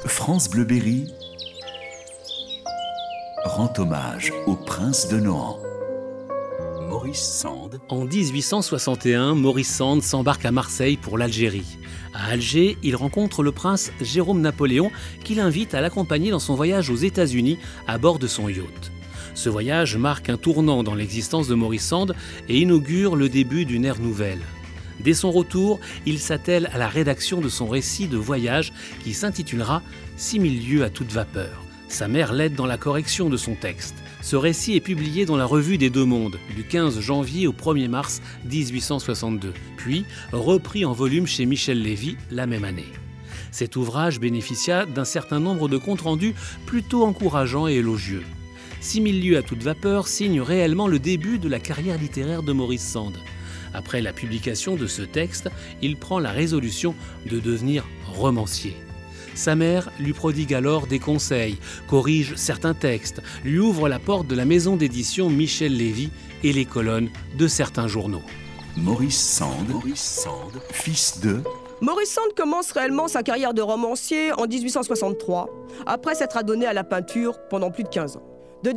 France Bleu Berry rend hommage au prince de Nohant. Maurice Sand. En 1861, Maurice Sand s'embarque à Marseille pour l'Algérie. À Alger, il rencontre le prince Jérôme Napoléon qui l'invite à l'accompagner dans son voyage aux États-Unis à bord de son yacht. Ce voyage marque un tournant dans l'existence de Maurice Sand et inaugure le début d'une ère nouvelle. Dès son retour, il s'attelle à la rédaction de son récit de voyage qui s'intitulera « 6000 lieues à toute vapeur ». Sa mère l'aide dans la correction de son texte. Ce récit est publié dans la Revue des Deux Mondes du 15 janvier au 1er mars 1862, puis repris en volume chez Michel Lévy la même année. Cet ouvrage bénéficia d'un certain nombre de comptes rendus plutôt encourageants et élogieux. 6000 lieues à toute vapeur signe réellement le début de la carrière littéraire de Maurice Sand. Après la publication de ce texte, il prend la résolution de devenir romancier. Sa mère lui prodigue alors des conseils, corrige certains textes, lui ouvre la porte de la maison d'édition Michel Lévy et les colonnes de certains journaux. Maurice Sand, fils de... Maurice Sand commence réellement sa carrière de romancier en 1863, après s'être adonné à la peinture pendant plus de 15 ans. De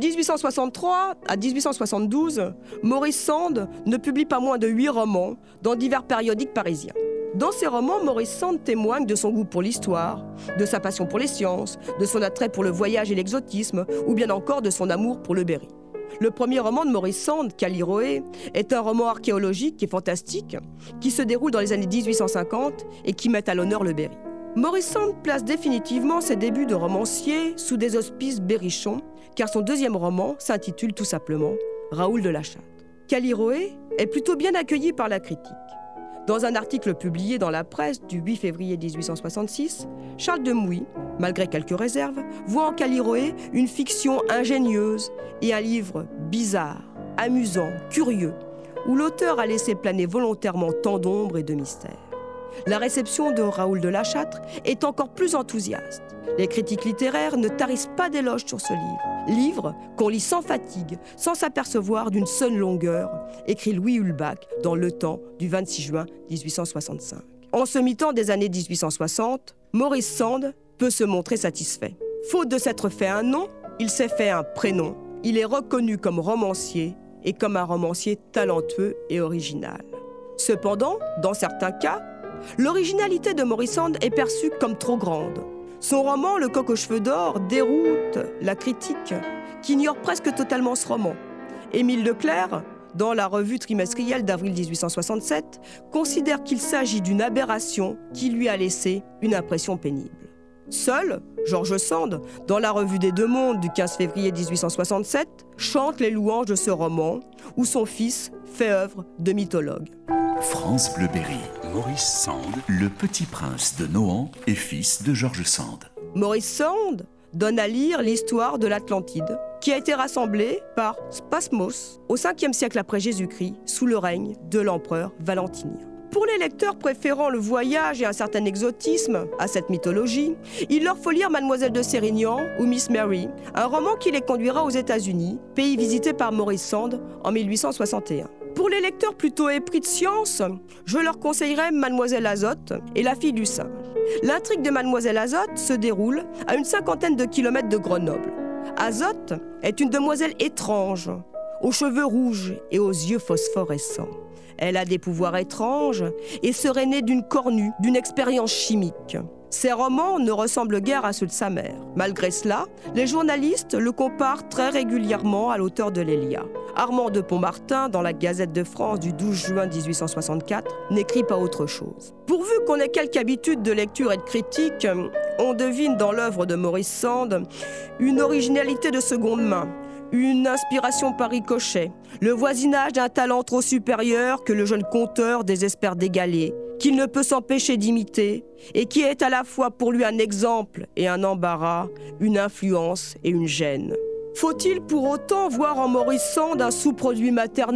1863 à 1872, Maurice Sand ne publie pas moins de 8 romans dans divers périodiques parisiens. Dans ces romans, Maurice Sand témoigne de son goût pour l'histoire, de sa passion pour les sciences, de son attrait pour le voyage et l'exotisme, ou bien encore de son amour pour le Berry. Le premier roman de Maurice Sand, Callirhoé, est un roman archéologique et fantastique qui se déroule dans les années 1850 et qui met à l'honneur le Berry. Maurice Sand place définitivement ses débuts de romancier sous des auspices berrichons, car son deuxième roman s'intitule tout simplement Raoul de la Chatte. Callirhoé est plutôt bien accueilli par la critique. Dans un article publié dans la presse du 8 février 1866, Charles de Mouy, malgré quelques réserves, voit en Callirhoé une fiction ingénieuse et un livre bizarre, amusant, curieux, où l'auteur a laissé planer volontairement tant d'ombre et de mystère. La réception de Raoul de la Chatte est encore plus enthousiaste. Les critiques littéraires ne tarissent pas d'éloges sur ce livre qu'on lit sans fatigue, sans s'apercevoir d'une seule longueur, écrit Louis Ulbach dans Le Temps du 26 juin 1865. En ce mi-temps des années 1860, Maurice Sand peut se montrer satisfait. Faute de s'être fait un nom, il s'est fait un prénom. Il est reconnu comme romancier et comme un romancier talentueux et original. Cependant, dans certains cas, l'originalité de Maurice Sand est perçue comme trop grande. Son roman, Le Coq aux cheveux d'or, déroute la critique, qui ignore presque totalement ce roman. Émile Leclerc, dans la revue trimestrielle d'avril 1867, considère qu'il s'agit d'une aberration qui lui a laissé une impression pénible. Seul, George Sand, dans la revue des Deux Mondes du 15 février 1867, chante les louanges de ce roman, où son fils fait œuvre de mythologue. France Bleu Berry, Maurice Sand, le petit prince de Nohant et fils de George Sand. Maurice Sand donne à lire l'histoire de l'Atlantide, qui a été rassemblée par Spasmos au 5e siècle après Jésus-Christ, sous le règne de l'empereur Valentinien. Pour les lecteurs préférant le voyage et un certain exotisme à cette mythologie, il leur faut lire Mademoiselle de Sérignan ou Miss Mary, un roman qui les conduira aux États-Unis, pays visité par Maurice Sand en 1861. Pour les lecteurs plutôt épris de science, je leur conseillerais Mademoiselle Azote et la fille du singe. L'intrigue de Mademoiselle Azote se déroule à une 50aine de kilomètres de Grenoble. Azote est une demoiselle étrange, aux cheveux rouges et aux yeux phosphorescents. Elle a des pouvoirs étranges et serait née d'une cornue, d'une expérience chimique. Ses romans ne ressemblent guère à ceux de sa mère. Malgré cela, les journalistes le comparent très régulièrement à l'auteur de l'Élia. Armand de Pontmartin, dans la Gazette de France du 12 juin 1864, n'écrit pas autre chose. Pourvu qu'on ait quelque habitude de lecture et de critique, on devine dans l'œuvre de Maurice Sand une originalité de seconde main, une inspiration par ricochet, le voisinage d'un talent trop supérieur que le jeune conteur désespère d'égaler, qu'il ne peut s'empêcher d'imiter, et qui est à la fois pour lui un exemple et un embarras, une influence et une gêne. Faut-il pour autant voir en Maurice Sand un sous-produit maternel ?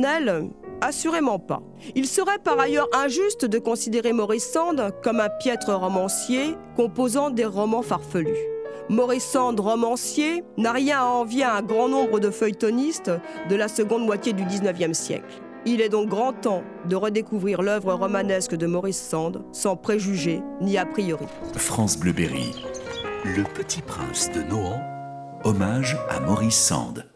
Assurément pas. Il serait par ailleurs injuste de considérer Maurice Sand comme un piètre romancier composant des romans farfelus. Maurice Sand, romancier, n'a rien à envier à un grand nombre de feuilletonistes de la seconde moitié du XIXe siècle. Il est donc grand temps de redécouvrir l'œuvre romanesque de Maurice Sand sans préjugés ni a priori. France Bleu Berry. Le Petit Prince de Nohant, hommage à Maurice Sand.